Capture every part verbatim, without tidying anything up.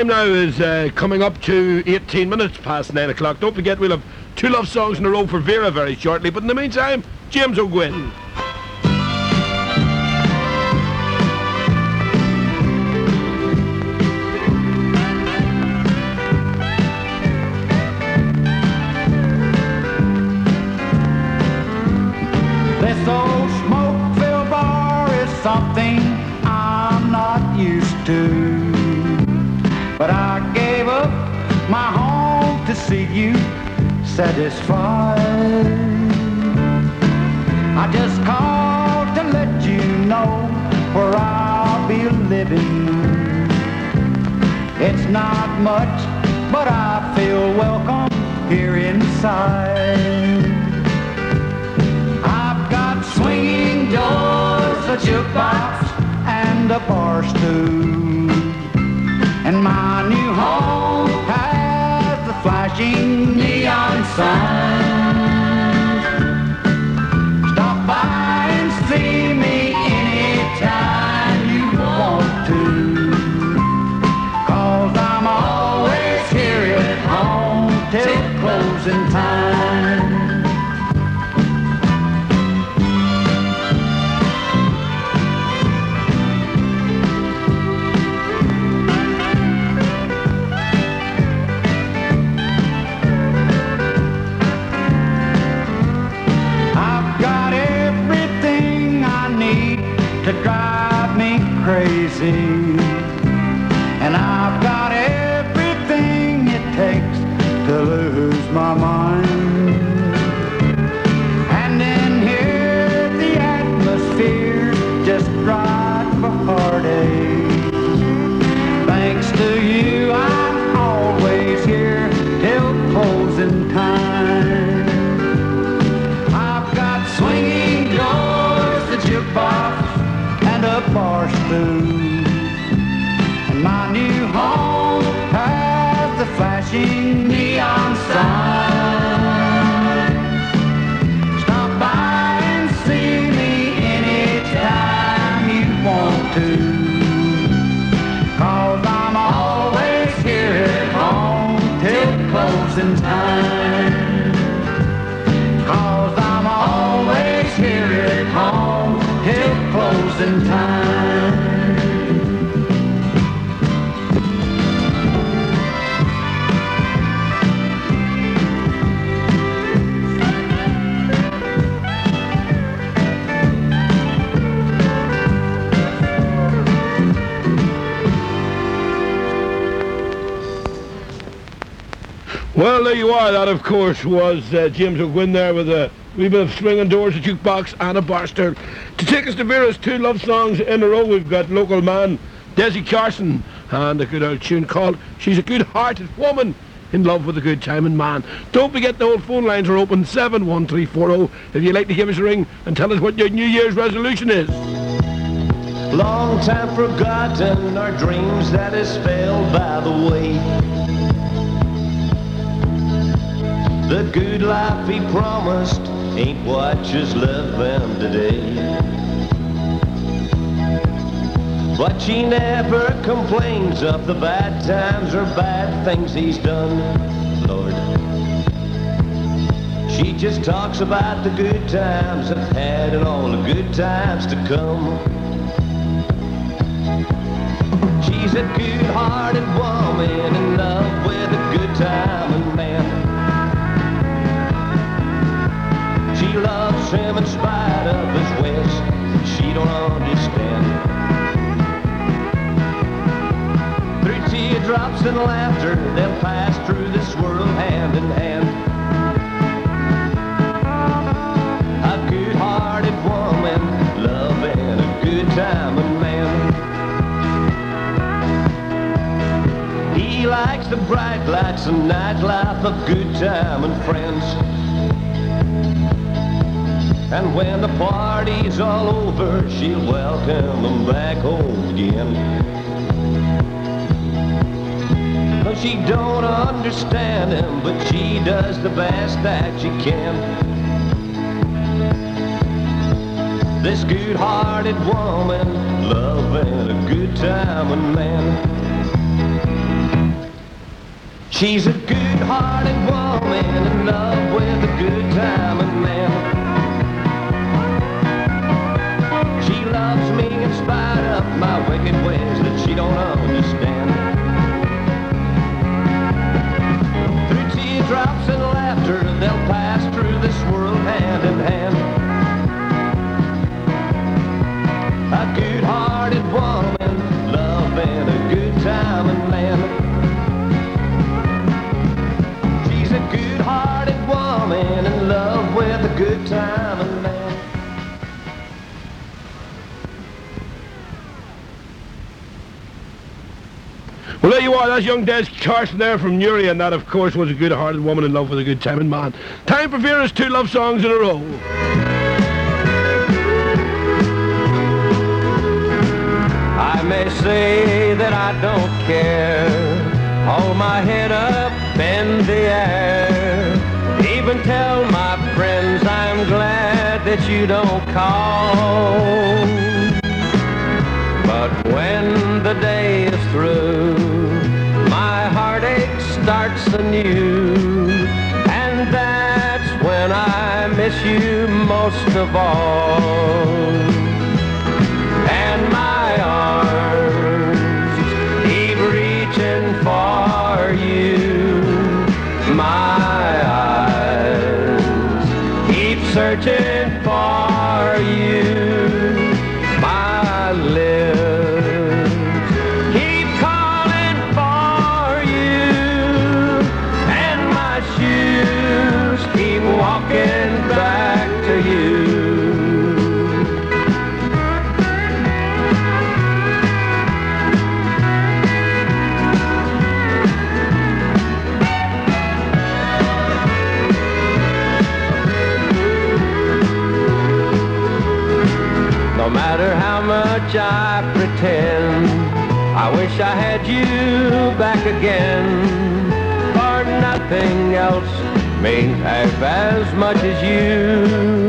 time now is uh, coming up to eighteen minutes past nine o'clock. Don't forget we'll have two love songs in a row for Vera very shortly. But in the meantime, James O'Gwyn. This old smoke-filled bar is something I'm not used to. But I gave up my home to see you satisfied. I just called to let you know where I'll be living. It's not much, but I feel welcome here inside. I've got swinging doors, a jukebox, and a bar stool. And my new home has the flashing neon signs. Stop by and see me anytime you want to. 'Cause I'm always here at home till closing time. To drive me crazy, and I've got everything it takes to lose my mind. And in here the atmosphere's just right for heartache. Thanks to you I'm always here till closing time. I've got swinging doors, the jukebox, a bar stool, and my new home has the flashing neon sign. Stop by and see me anytime you want to, 'cause I'm always here at home till closing time. 'Cause I'm always here at home till closing time. Well, there you are. That, of course, was uh, James O'Gwyn there with a wee bit of swinging doors, a jukebox, and a bar stool. To take us to Vera's two love songs in a row, we've got local man Desi Carson and a good old tune called She's a Good-Hearted Woman in Love with a Good Timing Man. Don't forget the old phone lines are open, seven one three four zero, if you'd like to give us a ring and tell us what your New Year's resolution is. Long time forgotten our dreams that is spelled by the way. The good life he promised ain't what just love them today. But she never complains of the bad times or bad things he's done, Lord. She just talks about the good times I've had and all the good times to come. She's a good-hearted woman in love with a good-timing man. She loves him in spite of his ways she don't understand. Through teardrops and laughter, they'll pass through this world hand in hand. A good-hearted woman loving a good-timing man. He likes the bright lights and nightlife of good time and friends. And when the party's all over, she'll welcome him back home again. Well, she don't understand him, but she does the best that she can. This good-hearted woman loving a good-timing man. She's a good-hearted woman in love with a good time and man. She loves me in spite of my wicked ways that she don't understand. Through teardrops and laughter, they'll pass through this world hand in hand. A good-hearted woman, loving a good time and man. She's a good-hearted woman in love with a good time and man. Well, there you are. That's young Des Carson there from Newry, and that, of course, was a good-hearted woman in love with a good time and man. Time for Vera's two love songs in a row. I may say that I don't care, hold my head up in the air, even tell my friends I'm glad that you don't call. But when the day is through, my heartache starts anew, and that's when I miss you most of all. And my arms keep reaching for you, my eyes keep searching for you, my lips keep calling for you, and my shoes keep walking back to you. No matter how much I pretend, I wish I had you back again. For nothing else means half as much as you.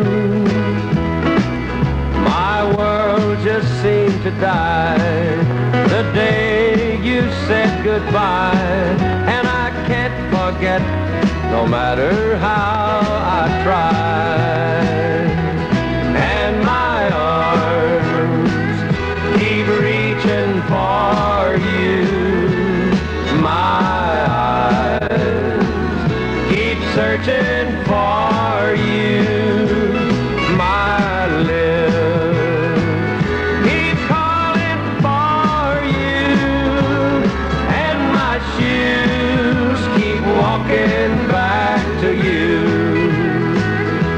My world just seemed to die the day you said goodbye, and I can't forget no matter how I try. And my arms keep reaching for you, my eyes keep searching for you, my lips keep calling for you, and my shoes keep walking back to you.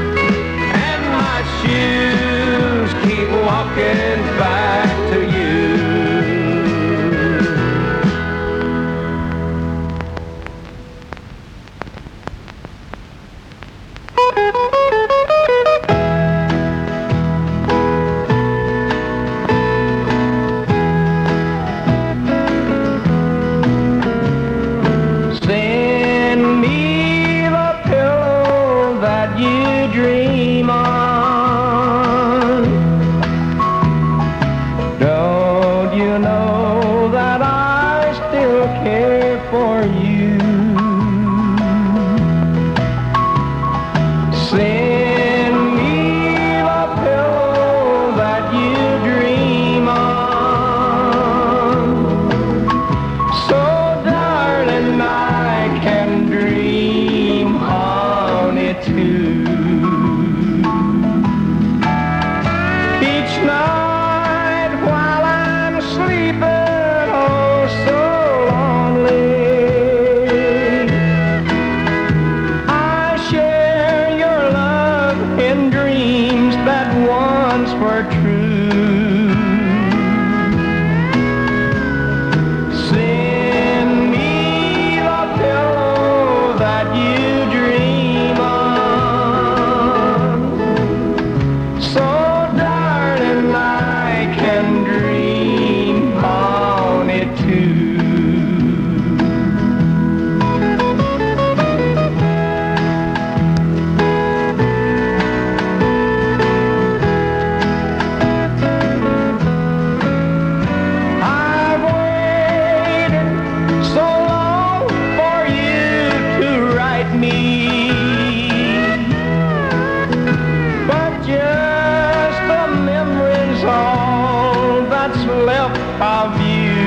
of you.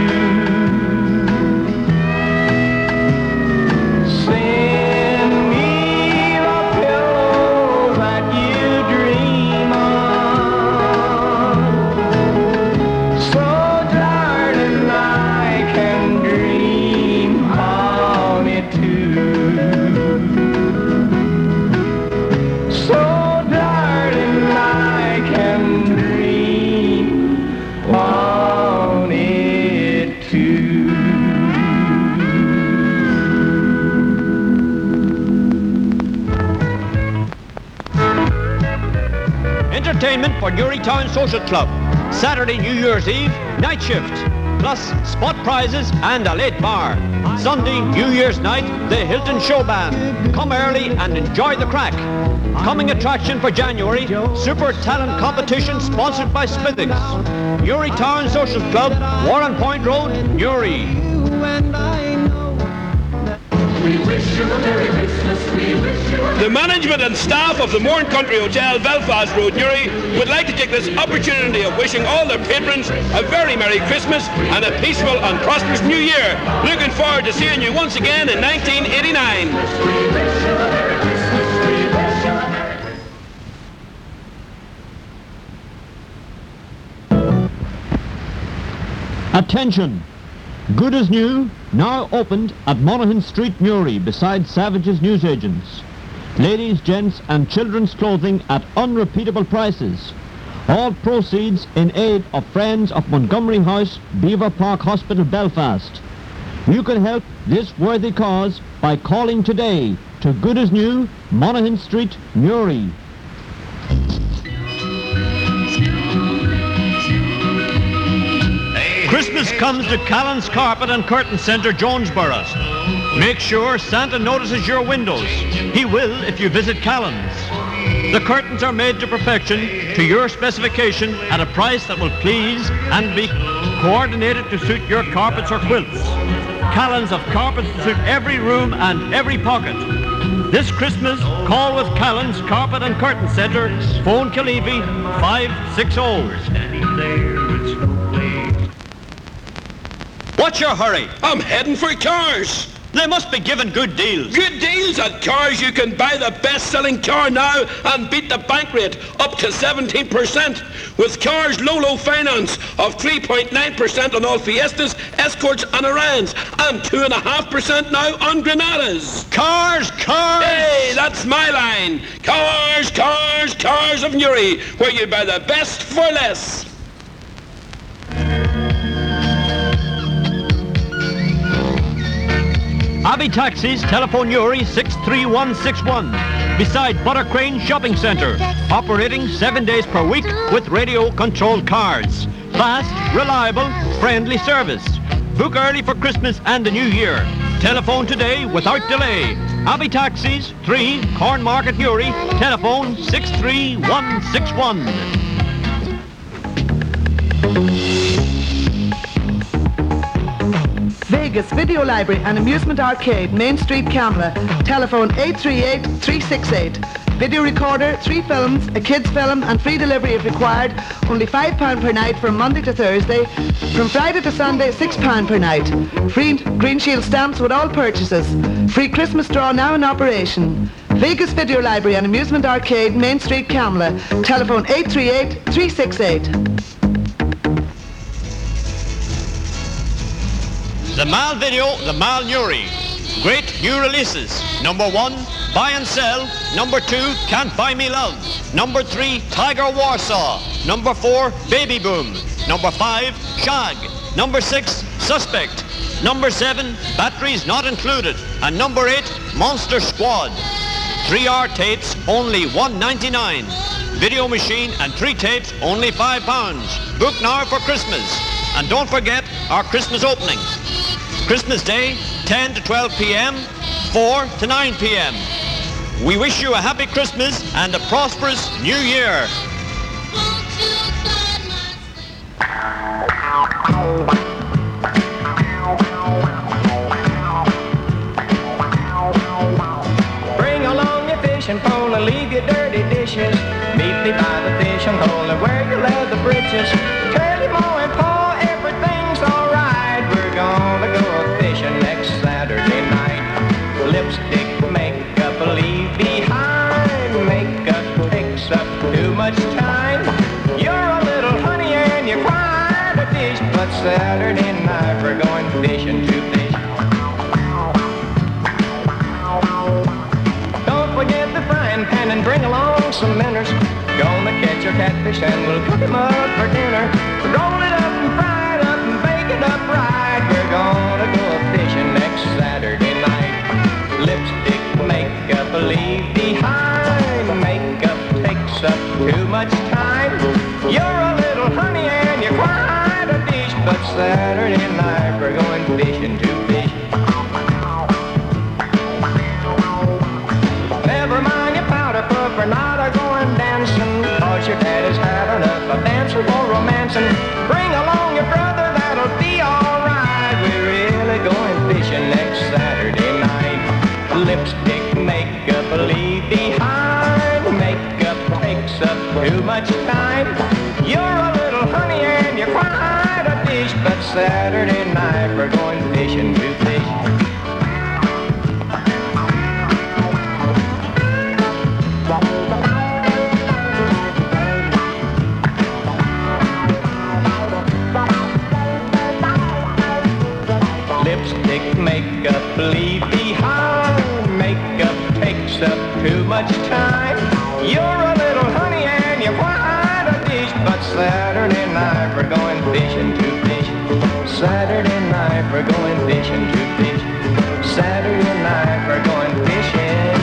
Send me the pillow that you dream on, so darling I can dream on it too. So darling I can dream on it too. Entertainment for Newrytown Social Club. Saturday New Year's Eve, night shift. Plus spot prizes and a late bar. Sunday New Year's night, the Hilton Show Band. Come early and enjoy the crack. Coming attraction for January, Super Talent Competition sponsored by Smithings. Newrytown Social Club, Warren Point Road, Newry. The management and staff of the Mourne Country Hotel, Belfast Road, Newry, would like to take this opportunity of wishing all their patrons a very Merry Christmas and a peaceful and prosperous New Year. Looking forward to seeing you once again in nineteen eighty-nine. Attention! Good as New, now opened at Monaghan Street, Newry, beside Savage's Newsagents. Ladies, gents and children's clothing at unrepeatable prices. All proceeds in aid of Friends of Montgomery House, Beaver Park Hospital, Belfast. You can help this worthy cause by calling today to Good as New, Monaghan Street, Newry. Christmas comes to Callan's Carpet and Curtain Centre, Jonesborough. Make sure Santa notices your windows. He will if you visit Callan's. The curtains are made to perfection, to your specification, at a price that will please and be coordinated to suit your carpets or quilts. Callan's have carpets to suit every room and every pocket. This Christmas, call with Callan's Carpet and Curtain Centre, phone Killeavy five six zero. What's your hurry? I'm heading for cars. They must be given good deals. Good deals at Cars. You can buy the best-selling car now and beat the bank rate up to seventeen percent. With Cars low, low finance of three point nine percent on all Fiestas, Escorts and Orions, and two point five percent now on Granadas. Cars, cars! Hey, that's my line. Cars, cars, cars of Newry, where you buy the best for less. Abbey Taxis, telephone Newry six three one six one. Beside Buttercrane Shopping Centre. Operating seven days per week with radio-controlled cars. Fast, reliable, friendly service. Book early for Christmas and the New Year. Telephone today without delay. Abbey Taxis, three, Corn Market, Newry. Telephone six three one six one. Vegas Video Library and Amusement Arcade, Main Street, Camla. Telephone eight three eight, three six eight. Video recorder, three films, a kids film and free delivery if required. Only five pounds per night from Monday to Thursday. From Friday to Sunday, six pounds per night. Free Green Shield stamps with all purchases. Free Christmas draw now in operation. Vegas Video Library and Amusement Arcade, Main Street, Camla. Telephone eight three eight, three six eight. The Mal Video, the Mal Newry. Great new releases. Number one, Buy and Sell. Number two, Can't Buy Me Love. Number three, Tiger Warsaw. Number four, Baby Boom. Number five, Shag. Number six, Suspect. Number seven, Batteries Not Included. And number eight, Monster Squad. Three R tapes, only one ninety-nine. Video machine and three tapes, only five pounds. Book now for Christmas. And don't forget our Christmas opening. Christmas Day, ten to twelve p.m., four to nine p.m. We wish you a happy Christmas and a prosperous New Year. Bring along your fishing pole and leave your dirty dishes. Meet me by the fishing hole and wear your leather breeches. Curly Mo and Pa, everything's fishing to fish. Don't forget the frying pan and bring along some minnows. Gonna catch your catfish and we'll cook him up for dinner. Roll it up and fry it up and bake it up right. We're gonna go fishing next Saturday night. Lipstick, makeup, leave behind. Makeup takes up too much time. You're a little honey and you're quite a dish. But Saturday night we're going fishing to fish. Never mind your powder puff, we're not a going dancing. Cause your daddy's had enough of dancing or romancing. Bring along your brother, that'll be alright. We're really going fishing next Saturday night. Lipstick, makeup, leave behind. Makeup takes up too much time. You're a little honey and you're quite a dish. But Saturday night we're going fishing to fish. Lipstick, makeup, leave behind. Makeup takes up too much time. You're a little honey and you're quite a dish. But Saturday night we're going fishing to fish. Saturday night we're going fishing to fish. Saturday night we're going fishing.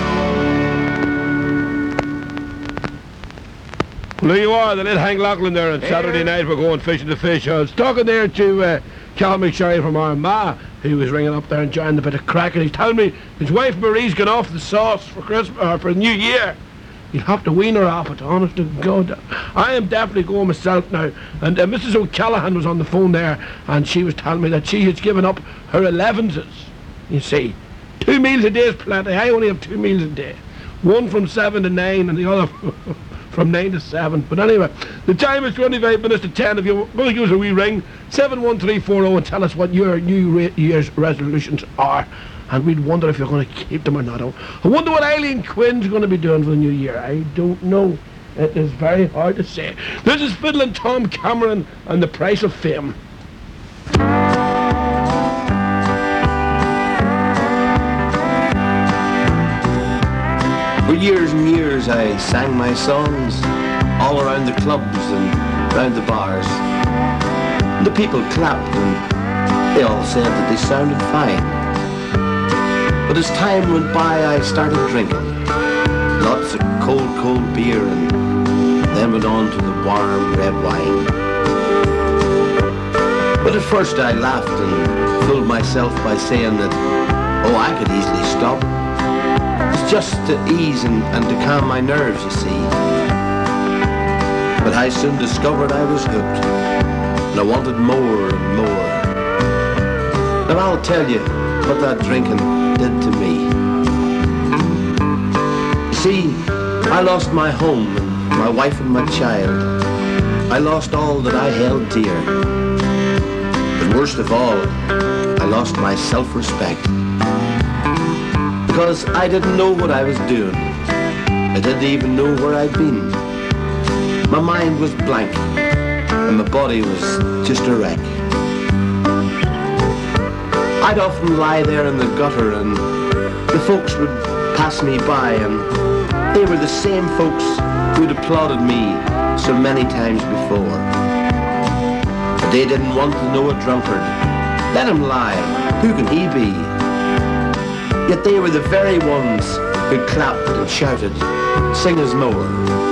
Well, there you are, the little Hank Lachlan there on Saturday night we're going fishing to fish. I was talking there to uh, Cal McSherry from Armagh, who was ringing up there enjoying a bit of crack, and he's telling me his wife Marie's gone off the sauce for Christmas or for New Year. You'll have to wean her off it, honest to God. I am definitely going myself now. And uh, Missus O'Callaghan was on the phone there, and she was telling me that she has given up her elevenses. You see, two meals a day is plenty. I only have two meals a day. One from seven to nine, and the other from nine to seven. But anyway, the time is twenty-five minutes to ten. If you want to give us a wee ring, seven one three four zero, and tell us what your New Year's resolutions are. And we'd wonder if you're going to keep them or not. I wonder what Eileen Quinn's going to be doing for the new year. I don't know. It is very hard to say. This is Fiddlin' Tom Cameron and The Price of Fame. For years and years I sang my songs all around the clubs and round the bars. And the people clapped and they all said that they sounded fine. But as time went by, I started drinking lots of cold, cold beer and then went on to the warm red wine. But at first I laughed and fooled myself by saying that, oh, I could easily stop. It's just to ease and, and to calm my nerves, you see. But I soon discovered I was hooked and I wanted more and more. And I'll tell you what that drinking did to me. You see, I lost my home and my wife and my child. I lost all that I held dear. But worst of all, I lost my self-respect. Because I didn't know what I was doing. I didn't even know where I'd been. My mind was blank and my body was just a wreck. I'd often lie there in the gutter and the folks would pass me by, and they were the same folks who'd applauded me so many times before. But they didn't want to know a drunkard. Let him lie. Who can he be? Yet they were the very ones who clapped and shouted, sing us more.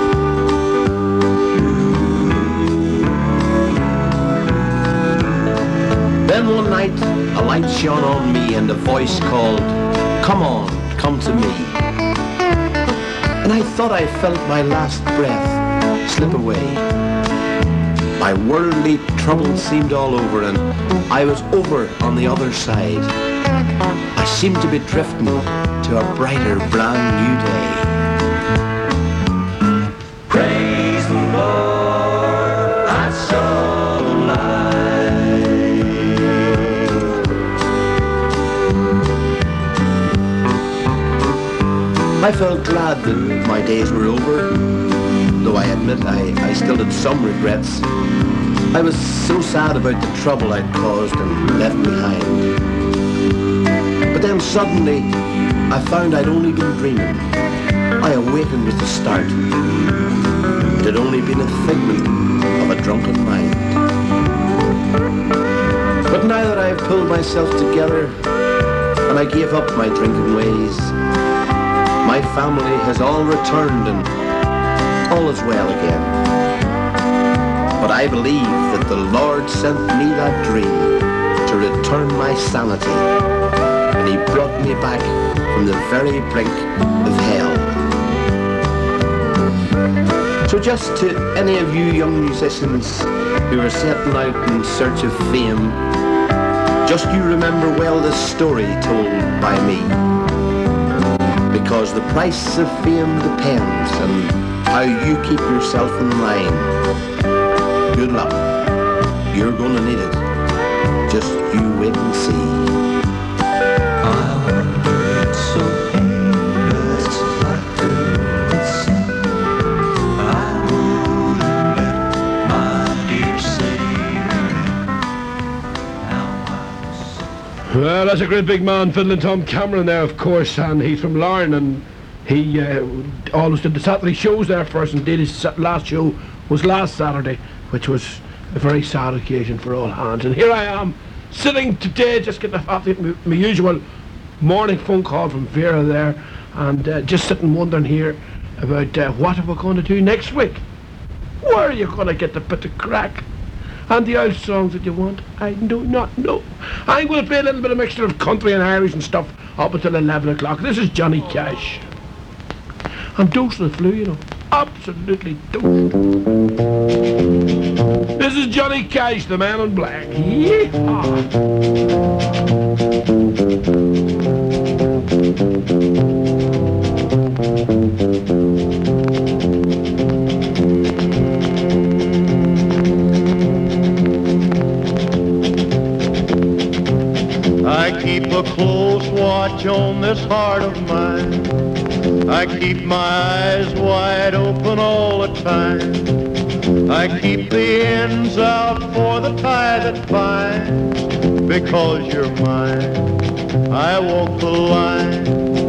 Then one night, a light shone on me and a voice called, come on, come to me. And I thought I felt my last breath slip away. My worldly troubles seemed all over and I was over on the other side. I seemed to be drifting to a brighter, brand new day. Praise the Lord, I saw the light. I felt glad that my days were over, though I admit I, I still had some regrets. I was so sad about the trouble I'd caused and left behind. But then suddenly, I found I'd only been dreaming. I awakened with the start. It had only been a figment of a drunken mind. But now that I have pulled myself together and I gave up my drinking ways, my family has all returned and all is well again. But I believe that the Lord sent me that dream to return my sanity, and he brought me back from the very brink of hell. So just to any of you young musicians who are setting out in search of fame, just you remember well this story told by me. Because the price of fame depends on how you keep yourself in line. Good luck. You're gonna need it. Just you wait and see. I wonder it's so painless like this. I wouldn't let my dear Savior now I'm Well, that's a great big man, Fiddling Tom Cameron there, of course, and he's from Larne, and he uh, always did the Saturday shows there for us. Indeed, his last show was last Saturday, which was a very sad occasion for all hands. And here I am, sitting today, just getting off my, my usual morning phone call from Vera there, and uh, just sitting wondering here about uh, what are we going to do next week? Where are you going to get the bit of crack and the old songs that you want? I do not know. I'm going to play a little bit of mixture of country and Irish and stuff up until eleven o'clock. This is Johnny Cash. I'm dosed with the flu, you know. Absolutely dosed. This is Johnny Cash, the Man in Black. Yeehaw! I keep a close watch on this heart of mine. I keep my eyes wide open all the time. I keep the ends out for the tie that binds. Because you're mine, I walk the line.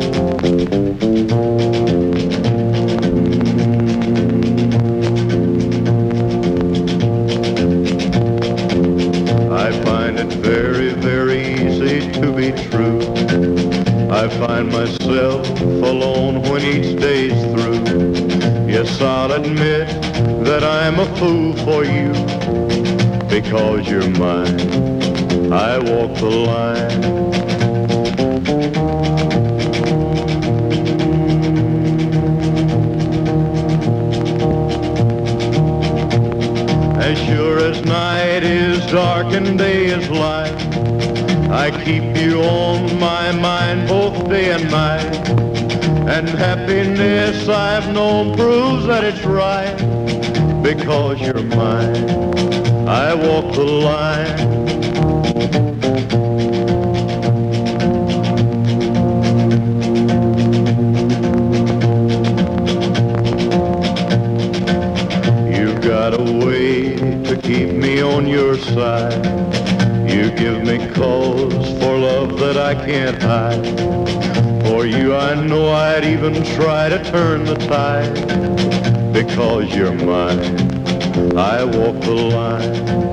I find it very, very easy to be true. I find myself alone when each day's through. Yes, I'll admit that I'm a fool for you. Because you're mine, I walk the line. As sure as night is dark and day is light, I keep you on my mind both day and night. And happiness I've known proves that it's right. Because you're mine, I walk the line. You've got a way to keep me on your side. You give me cause for love that I can't hide. For you I know I'd even try to turn the tide. Because you're mine, I walk the line.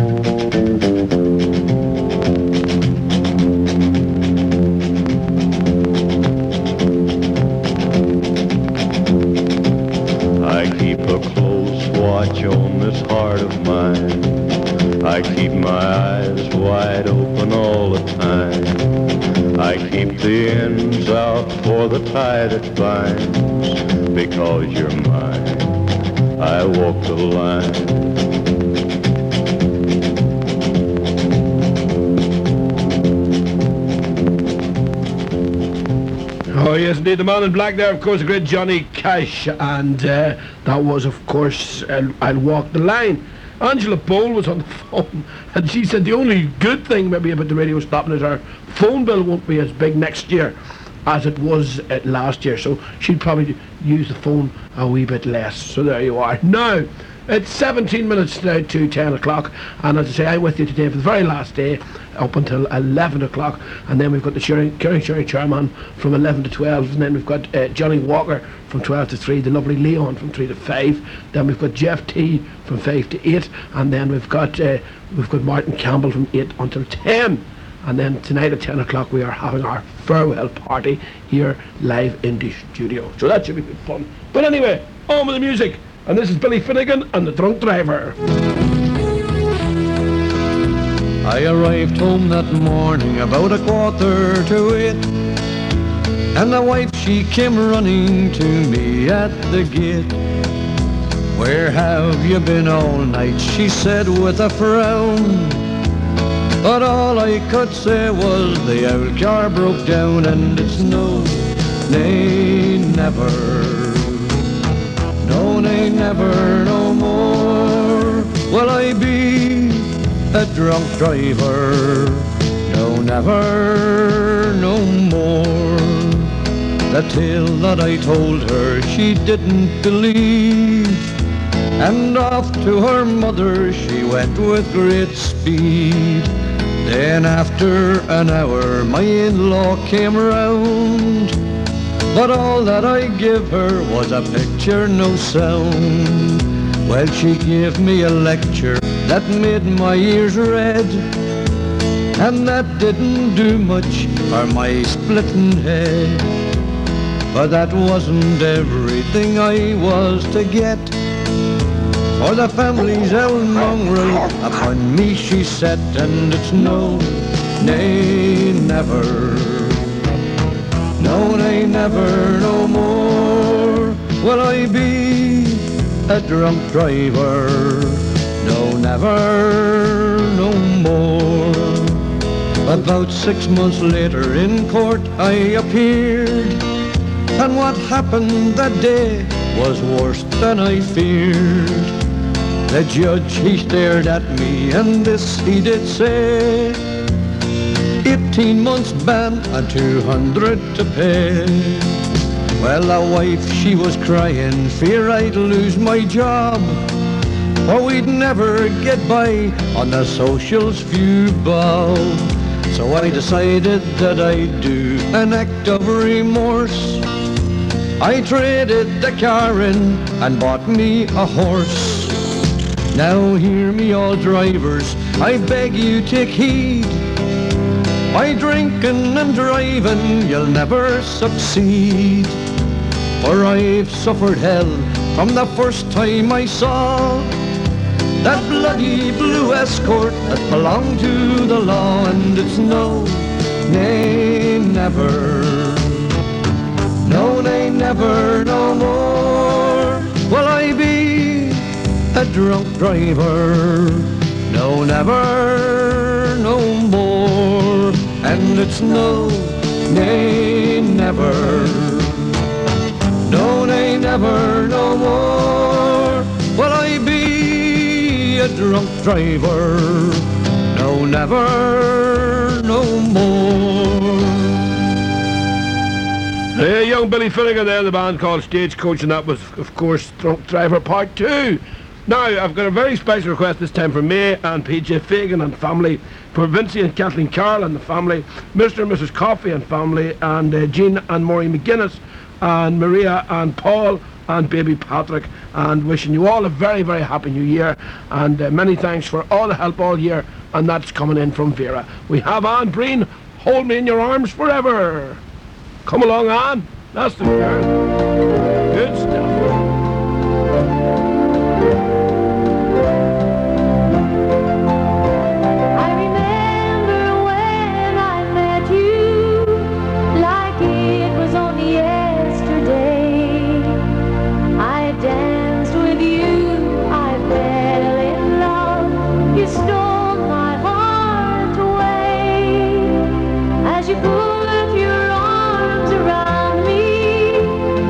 I keep a close watch on this heart of mine. I keep my eyes wide open all the time. I keep the ends out for the tie that binds. Because you're mine, I walk the line. Oh yes, indeed, the Man in Black there, of course, the great Johnny Cash, and uh, that was, of course, uh, I'll Walk the Line. Angela Bowl was on the phone, and she said the only good thing maybe about the radio stopping is our phone bill won't be as big next year as it was uh, last year, so she'd probably use the phone a wee bit less. So there you are. Now, It's seventeen minutes now to ten o'clock, and as I say, I'm with you today for the very last day, up until eleven o'clock, and then we've got the Curing Sherry Chairman from eleven to twelve, and then we've got uh, Johnny Walker from twelve to three, the lovely Leon from three to five, then we've got Jeff T from five to eight, and then we've got uh, we've got Martin Campbell from eight until ten. And then tonight at ten o'clock we are having our farewell party here live in the studio. So that should be good fun. But anyway, on with the music. And this is Billy Finnegan and the Drunk Driver. I arrived home that morning about a quarter to eight, and the wife she came running to me at the gate. Where have you been all night? She said with a frown. But all I could say was the old car broke down, and it's no, nay, never. No, nay, never, no more will I be a drunk driver. No, never, no more. The tale that I told her she didn't believe, and off to her mother she went with great speed. Then after an hour my in-law came round, but all that I give her was a picture, no sound. Well, she gave me a lecture that made my ears red, and that didn't do much for my splitting head. But that wasn't everything I was to get, for the family's own mongrel upon me she set, and it's no, nay, never. No, nay, never, no more will I be a drunk driver. No, never, no more. About six months later in court I appeared, and what happened that day was worse than I feared. The judge, he stared at me, and this he did say: eighteen months ban and two hundred to pay. Well, the wife, she was crying, fear I'd lose my job, or we'd never get by on the social's few bob. So I decided that I'd do an act of remorse. I traded the car in and bought me a horse. Now hear me all drivers, I beg you take heed. By drinking and driving you'll never succeed. For I've suffered hell from the first time I saw that bloody blue escort that belonged to the law. And it's no, nay, never. No, nay, never, no more will I be a drunk driver. No, never, no more. And it's no, nay, never. No, nay, never, no more will I be a drunk driver. No, never, no more. Hey, young Billy Finnegan there, the band called Stagecoach, and that was, of course, Drunk Driver Part two. Now, I've got a very special request this time from May and P J Fagan and family, for Vincy and Kathleen Carroll and the family, Mister and Missus Coffey and family, and uh, Jean and Maureen McGuinness, and Maria and Paul and baby Patrick, and wishing you all a very, very happy new year, and uh, many thanks for all the help all year, and that's coming in from Vera. We have Anne Breen, Hold Me in Your Arms Forever. Come along, Anne. That's the girl. Good stuff. You put your arms around me.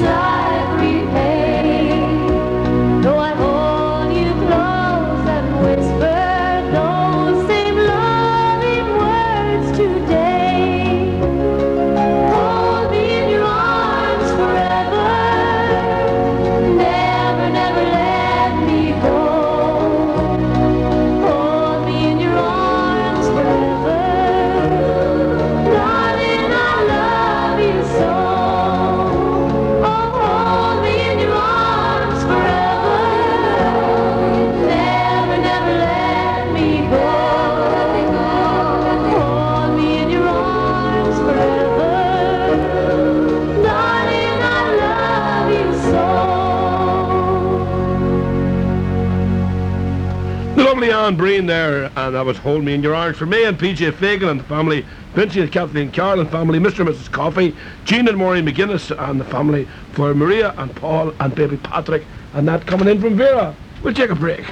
Anne Breen there, and that was Hold Me in Your Arms for me and P J Fagan and the family, Vincie and Kathleen Carroll and family, Mister and Missus Coffey, Jean and Maureen McGuinness and the family, for Maria and Paul and baby Patrick, and that coming in from Vera. We'll take a break.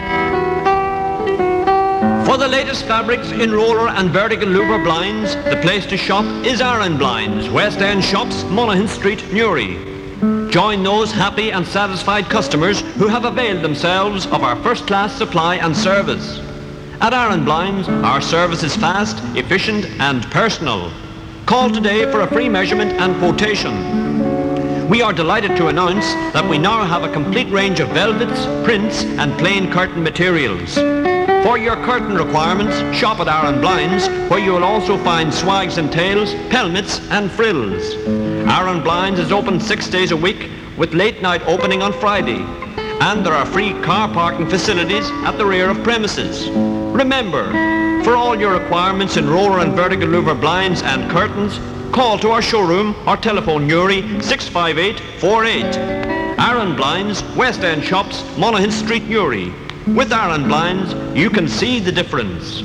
For the latest fabrics in roller and vertical louver blinds, the place to shop is Aaron Blinds, West End Shops, Monaghan Street, Newry. Join those happy and satisfied customers who have availed themselves of our first-class supply and service. At Aaron Blinds, our service is fast, efficient and personal. Call today for a free measurement and quotation. We are delighted to announce that we now have a complete range of velvets, prints and plain curtain materials. For your curtain requirements, shop at Aaron Blinds, where you will also find swags and tails, pelmets and frills. Aaron Blinds is open six days a week with late night opening on Friday. And there are free car parking facilities at the rear of premises. Remember, for all your requirements in roller and vertical louver blinds and curtains, call to our showroom or telephone Newry six five eight four eight. Aaron Blinds, West End Shops, Monaghan Street, Newry. With Aaron Blinds, you can see the difference.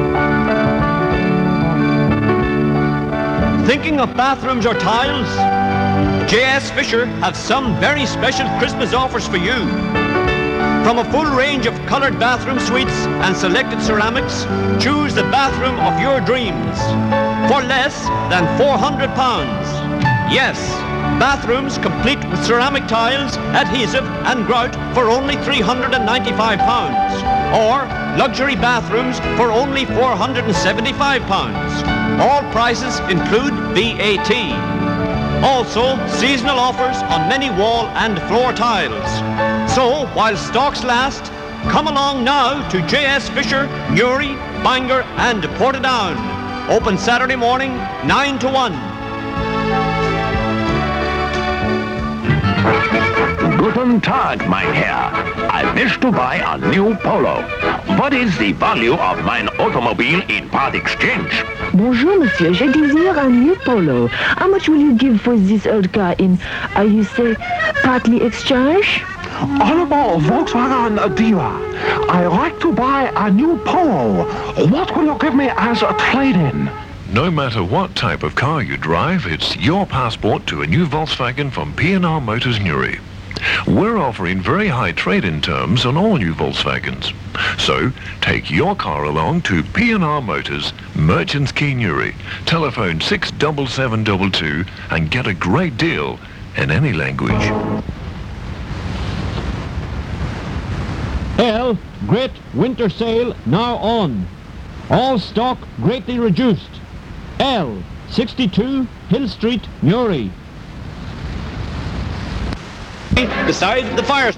Thinking of bathrooms or tiles? J S Fisher have some very special Christmas offers for you. From a full range of coloured bathroom suites and selected ceramics, choose the bathroom of your dreams for less than four hundred pounds. Yes, bathrooms complete with ceramic tiles, adhesive and grout for only three hundred ninety-five pounds, or luxury bathrooms for only four hundred seventy-five pounds. All prices include V A T. Also, seasonal offers on many wall and floor tiles. So, while stocks last, come along now to J S Fisher, Newry, Bangor and Portadown. Open Saturday morning, nine to one. Guten Tag, mein Herr. I wish to buy a new Polo. What is the value of mine automobile in part exchange? Bonjour, monsieur. Je désire a new Polo. How much will you give for this old car in, uh, you say, partly exchange? Honorable Volkswagen dealer, I like to buy a new Polo. What will you give me as a trade-in? No matter what type of car you drive, it's your passport to a new Volkswagen from P and R Motors Newry. We're offering very high trade-in terms on all new Volkswagens. So, take your car along to P and R Motors, Merchants Quay, Newry. Telephone six seven seven two two and get a great deal in any language. L, great winter sale now on. All stock greatly reduced. L, sixty-two Hill Street, Newry. Beside the fire.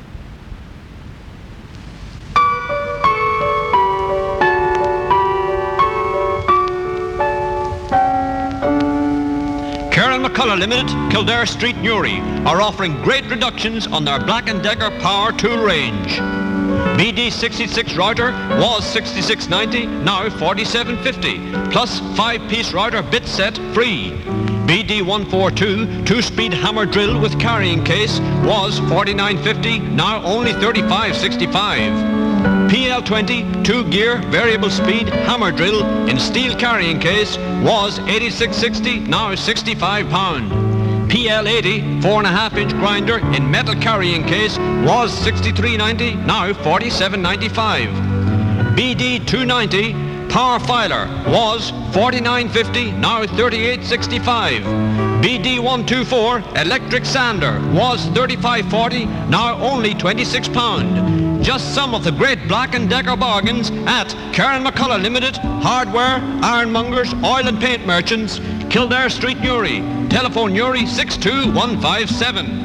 Karen McCullough Limited, Kildare Street, Newry, are offering great reductions on their Black and Decker power tool range. B D sixty-six router was sixty-six ninety, now forty-seven fifty, plus five-piece router bit set free. B D one forty-two two-speed hammer drill with carrying case was forty-nine fifty, now only thirty-five sixty-five. P L twenty two-gear variable speed hammer drill in steel carrying case was eighty-six sixty, now sixty-five pound. P L eighty four and a half inch grinder in metal carrying case was sixty-three ninety, now forty-seven ninety-five. B D two ninety power filer was forty-nine fifty, now thirty-eight sixty-five. B D one twenty-four electric sander was thirty-five forty, now only twenty-six pound. Just some of the great Black and Decker bargains at Karen McCullough Limited, hardware, ironmongers, oil and paint merchants, Kildare Street, Newry. Telephone Newry six two one five seven.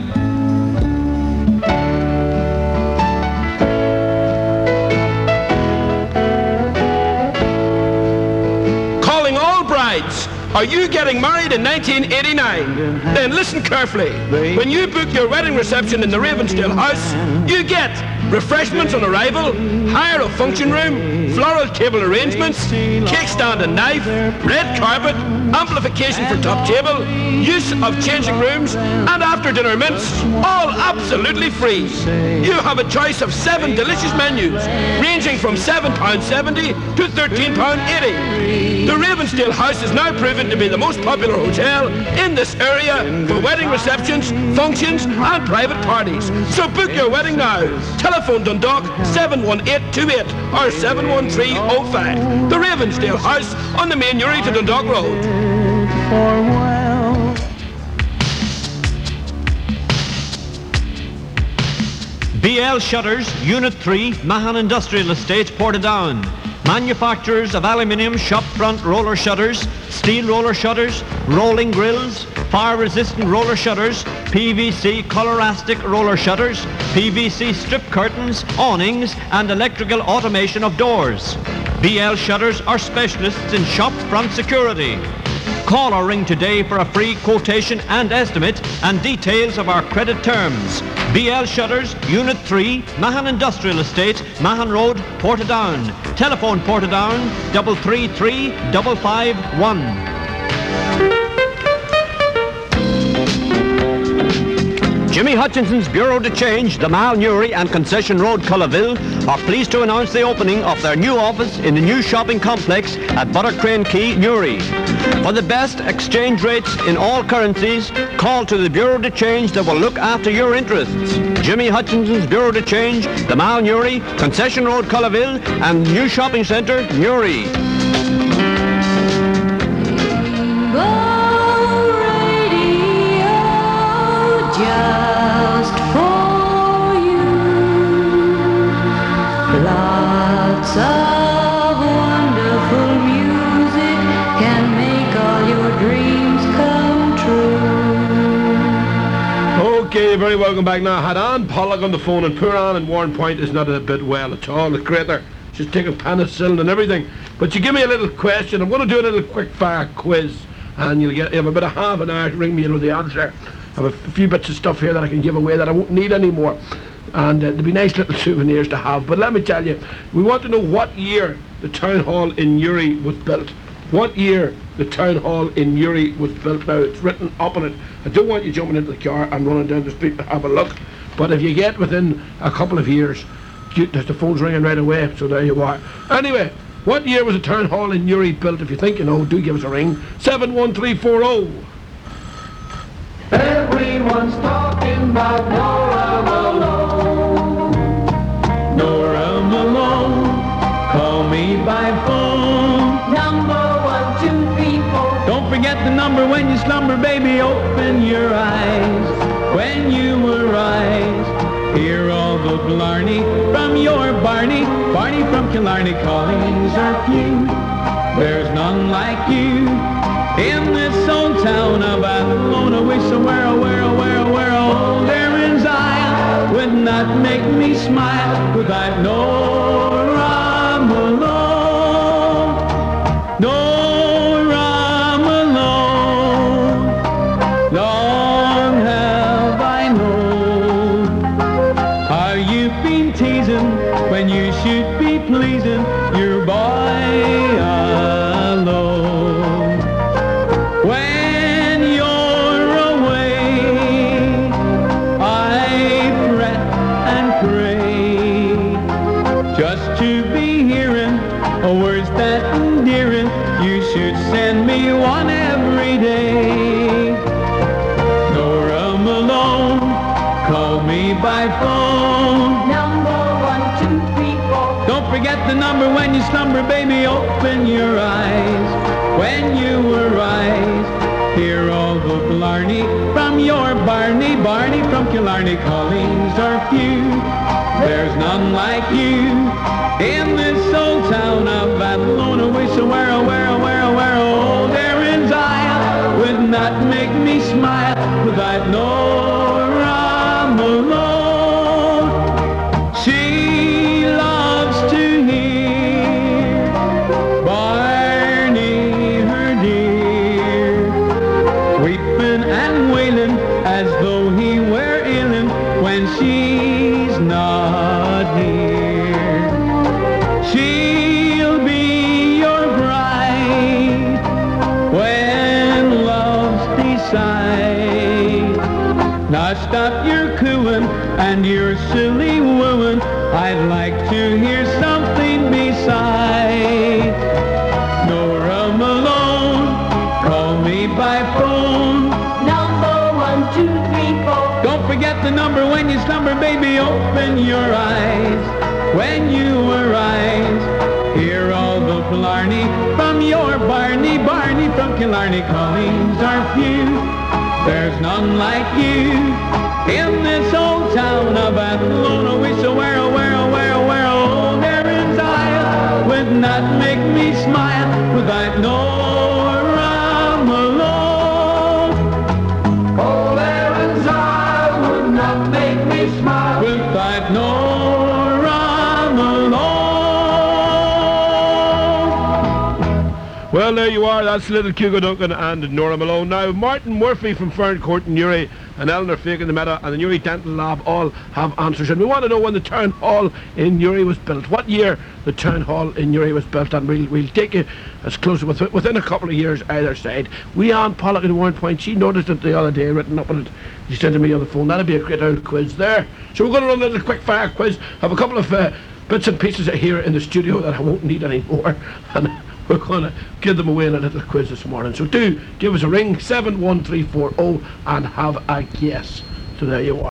Are you getting married in nineteen eighty-nine? Then listen carefully. When you book your wedding reception in the Ravensdale House, you get refreshments on arrival, hire of function room, floral table arrangements, cake stand and knife, red carpet, amplification for top table, use of changing rooms, and after dinner mints, all absolutely free. You have a choice of seven delicious menus, ranging from seven pounds seventy to thirteen pounds eighty. The Ravensdale House is now proven to be the most popular hotel in this area for wedding receptions, functions, and private parties. So book your wedding now. Telephone Dundalk seven one eight two eight or seven one three oh five. The Ravensdale House on the main Newry to Dundalk Road. B L Shutters, Unit three, Mahan Industrial Estate, Portadown. Manufacturers of aluminium shop front roller shutters, steel roller shutters, rolling grills, fire-resistant roller shutters, P V C coloristic roller shutters, P V C strip curtains, awnings, and electrical automation of doors. B L Shutters are specialists in shop front security. Call or ring today for a free quotation and estimate and details of our credit terms. B L Shutters, Unit three, Mahan Industrial Estate, Mahan Road, Portadown. Telephone Portadown, double three three double five one. Jimmy Hutchinson's Bureau de Change, the Mall Newry and Concession Road, Cullaville, are pleased to announce the opening of their new office in the new shopping complex at Buttercrane Quay, Newry. For the best exchange rates in all currencies, call to the Bureau de Change that will look after your interests. Jimmy Hutchinson's Bureau de Change, the Mall Newry, Concession Road, Cullaville, and new shopping centre, Newry. Lots of wonderful music can make all your dreams come true. Okay, very welcome back now. Had Anne Pollock on the phone, and poor Anne in Warren Point is not a bit well at all. It's great there. She's taking penicillin and everything. But you give me a little question. I'm going to do a little quick fire quiz, and you'll get you have about a half an hour to ring me in with the answer. I have a few bits of stuff here that I can give away that I won't need anymore. And uh, there'll be nice little souvenirs to have. But let me tell you, we want to know what year the town hall in Newry was built. What year the town hall in Newry was built. Now, it's written up on it. I don't want you jumping into the car and running down the street to have a look. But if you get within a couple of years, you, the phone's ringing right away, so there you are. Anyway, what year was the town hall in Newry built? If you think you know, do give us a ring. seven one three four oh. Everyone's talking about Nora Malone. Nora Malone, call me by phone. Number one, two, three, four. Don't forget the number when you slumber, baby. Open your eyes when you arise. Hear all the blarney from your Barney. Barney from Killarney, callings are few. There's none like you in this old town of Athlone. I wish somewhere, where, where, where, oh, there in Zion would not make me smile without Nora Malone. Nora Malone, long have I known how you've been teasing when you should be pleasing your boy alone. When you're away, I fret and pray just to be hearing words that endearing. You should send me one every day. Nora Malone, call me by phone. Number one, two, three, four. Don't forget the number when you slumber, baby. Open your eyes when you arise. Hear all the blarney from your Barney, Barney from Killarney. Callings are few, there's none like you in this old town of Athlone. We so where, oh, where, oh, where, oh, where, oh, there in Zion would not make me smile without Nora Malone. She loves to hear Barney, her dear, weeping and wailing as though he were ailing when she's not here. She'll be your bride when love's decide. Now stop your cooing and your silly wooing. I'd like to hear something beside. Nora Malone, call me by phone. Number one, two, three, four. Don't forget the number when you slumber, baby. Open your eyes when you arise. Hear all the blarney from your Barney, Barney from Killarney. Callings are few, there's none like you in this old town of Athlone. We so where, oh, where, oh, where, oh, where, oh, there in Zion would not make me smile without Nora Malone. Oh, there in Zion would not make me smile without Nora Malone. Well, there you are. That's little Hugo Duncan and Nora Malone. Now, Martin Murphy from Ferncourt in Newry and Eleanor Fake in the Meadow and the Newry Dental Lab all have answers. And we want to know when the Town Hall in Newry was built. What year the Town Hall in Newry was built. And we'll, we'll take you as close as within a couple of years either side. We Anne Pollock in Warren Point, she noticed it the other day, written up on it. She sent it to me on the phone. That'd be a great old quiz there. So we're going to run a little quick fire quiz. Have a couple of uh, bits and pieces here in the studio that I won't need anymore. And we're going to give them away in a little quiz this morning. So do give us a ring, seven one three four zero, and have a guess. So there you are.